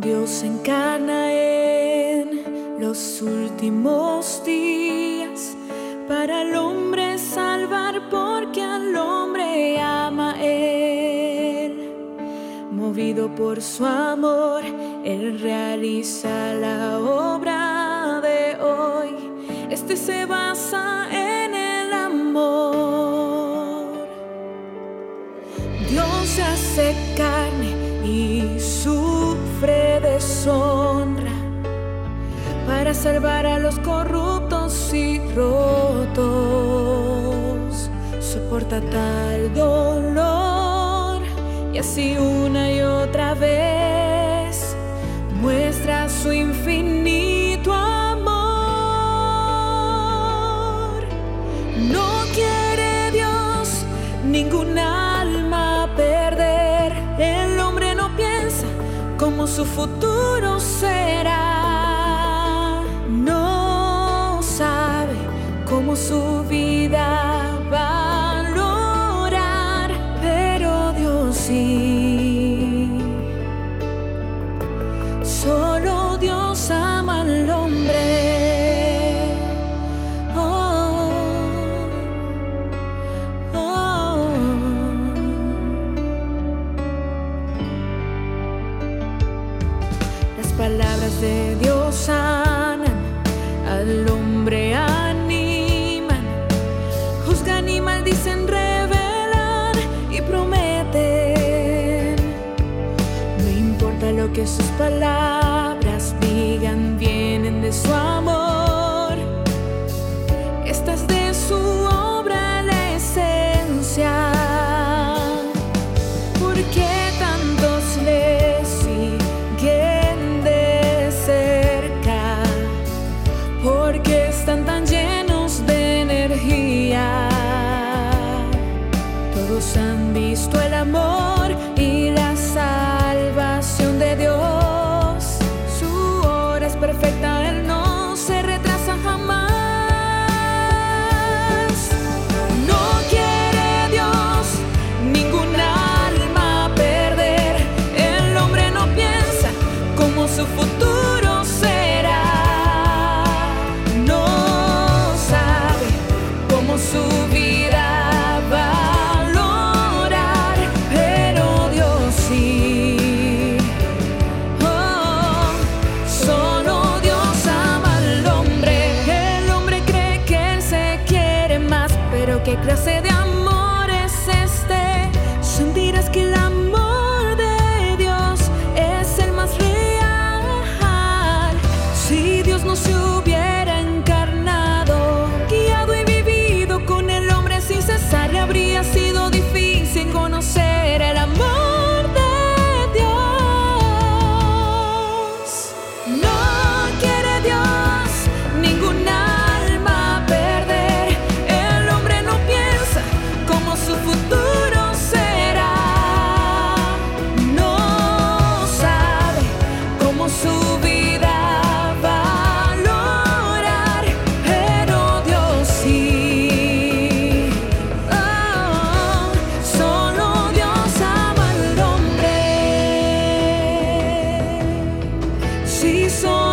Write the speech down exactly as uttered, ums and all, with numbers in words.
Dios se encarna en los últimos días para al hombre salvar, porque al hombre ama Él. Movido por su amor, Él realiza la obra de hoy. Este se basa en el amor. Dios se hace carne y sufre deshonra para salvar a los corruptos y rotos. Soporta tal dolor y así una y otra vez muestra su infinito amor. No quiere Dios ningún alma perder. El hombre no piensa cómo su futuro será. No sabe cómo su vida va a valorar, pero Dios sí. Solo Dios ama al hombre. Oh, oh. Las palabras de Dios sanan, al hombre animan, juzgan y maldicen, revelan y prometen. No importa lo que sus palabras digan, vienen de su amor. Esta es de su obra la esencia. ¿Por qué tantos le siguen de cerca? Porque están tan llenos de energía. Todos han visto el amor y la salvación de Dios. Su hora es perfecta, Él no se retrasa jamás. No quiere Dios ningún alma perder. El hombre no piensa cómo su futuro será. No sabe cómo su vida va a valorar, pero Dios sí. Oh, solo Dios ama al hombre. El hombre cree que él se quiere más, pero ¿qué clase de amor es este? Sentirás que el amor de Dios es el más real. Si Dios no se hubiera encarnado, guiado y vivido con el hombre sin cesar, le habría sido difícil conocer el amor de Dios. No quiere Dios ningún alma perder. El hombre no piensa cómo su futuro será. No sabe cómo su vida va a valorar, pero Dios sí. Oh, solo Dios ama al hombre. Sí, solo